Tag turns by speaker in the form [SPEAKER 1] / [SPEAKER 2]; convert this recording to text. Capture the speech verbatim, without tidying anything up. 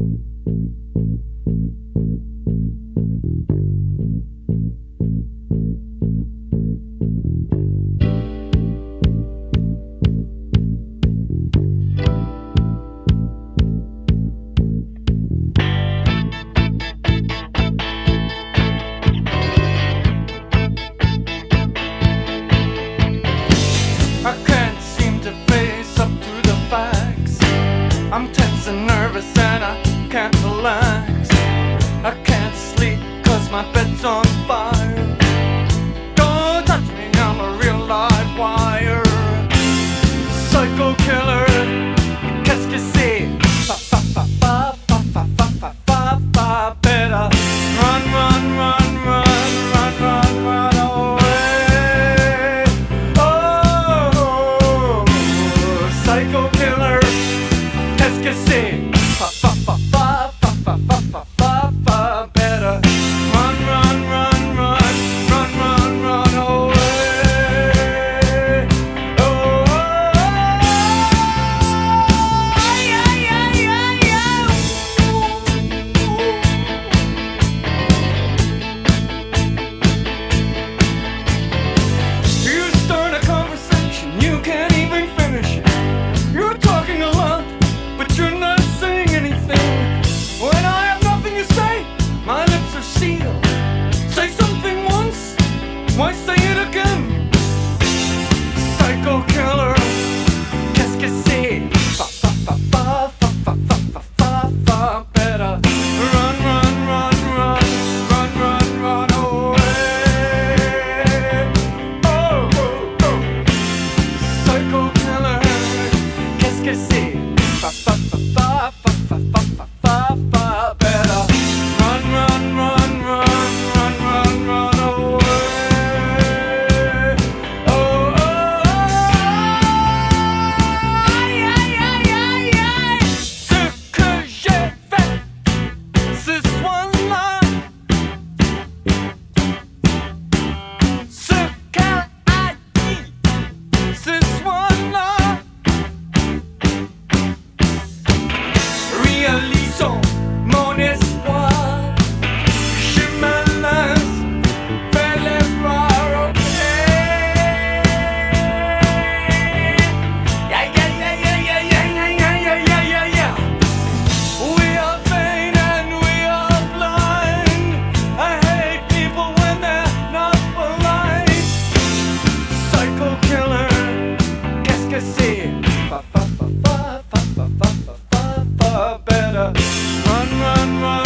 [SPEAKER 1] I'm tense and nervous and I can't relax. I can't sleep cause my bed's on fire. Don't touch me, I'm a real live wire. Psycho killer, qu'est-ce que c'est? Fa fa fa fa fa fa fa fa fa fa. Better run, run, run, run, run, run, run away. Oh, psycho killer. Qu'est-ce que c'est? Fa fa fa fa fa fa fa fa fa fa. Better run, run, run, run, run, run, run away. Oh, oh, yeah, yeah, yeah, yeah. You start a conversation, you can't even finish it. You're talking a lot, but you're not saying anything. When I have nothing to say, my lips are sealed. Say something once, why say it again? Psycho killer, qu'est-ce que c'est? Fa fa fa fa fa fa fa fa fa fa. Better run, run, run, run, run, run, run away. Oh, oh, oh. Psycho killer, qu'est-ce que c'est? Fa fa fa fa fa fa fa fa fa fa. Better run, run, run, run, run, run, run away. Oh, oh, oh, yeah, yeah, yeah, yeah. Ce que j'ai fait ce soir-là, ce qu'elle a dit ce soir-là. Réalisons mon espoir. Je me lance vers les bras, ok. Yeah, yeah, yeah, yeah, yeah, yeah, yeah, yeah, yeah, yeah, yeah. We are vain and we are blind. I hate people when they're not polite. Psycho killer, qu'est-ce que c'est? Fa fa fa fa fa fa fa fa fa. Better run, run, run.